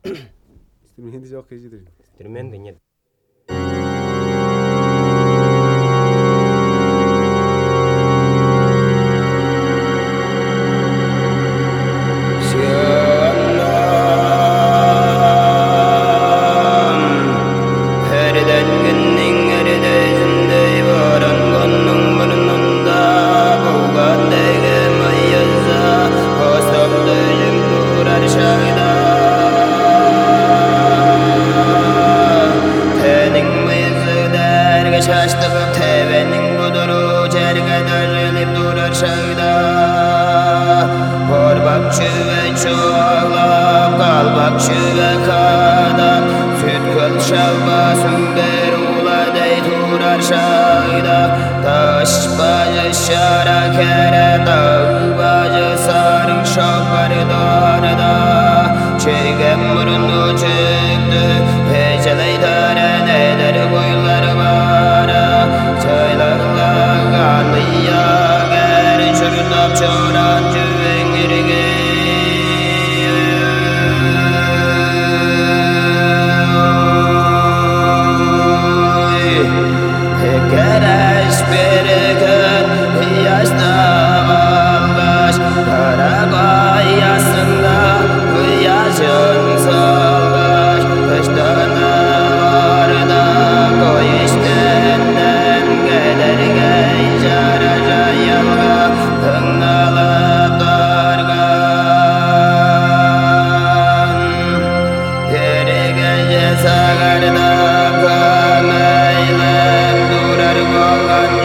Instrumenti çok kecidir. Instrumentinya. Şaştığım tevenin buduru cergederlip durar şayda Horbakçı ve çoğalap kalbakçı ve kadap Süt kıl şavba sünger ula dey durar şayda Taş bacı şara kere dağ bacı sarı şokar darda Çeygem burnu çıktı Heceley taren eder boylar bana Çaylarla kanlıya gel Şırnap çoran cüvengirge Kereş bir gün yaşta bağlaş Karabay yasında kıyacın salgaş Kıştığına var da koy iştenden Gelir gey caraca yalga Tıngalıp dargan Geri gece sagarda kameylem Durar boğan